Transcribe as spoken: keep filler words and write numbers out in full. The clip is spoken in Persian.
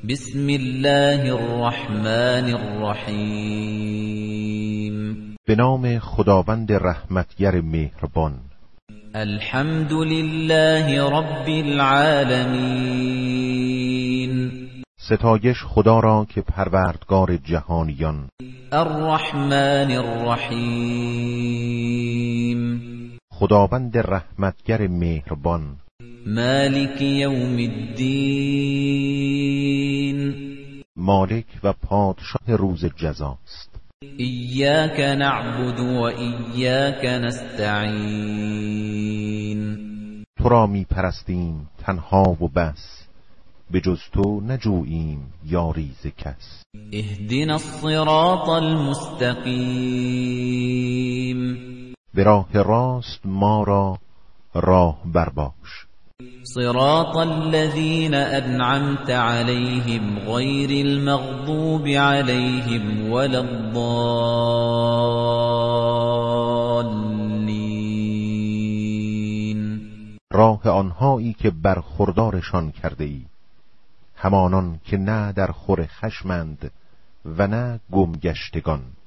بسم الله الرحمن الرحیم. به نام خداوند رحمتگر مهربان. الحمد لله رب العالمین. ستایش خدا را که پروردگار جهانیان. الرحمن الرحیم. خداوند رحمتگر مهربان. مالک یوم الدین. مالک و پادشاه روز جزاست. ایاک نعبد و ایاک نستعین. تو را می پرستیم تنها و بس، به جز تو نجوییم یاری ز کس. اهدنا الصراط المستقیم. به راه راست ما را راه برباش. صراط الذين أنعمت عليهم غير المغضوب عليهم ولا الضالين. راه آنهایی که برخوردارشان کرده ای، همانان که نه در خور خشمند و نه گمگشتگان.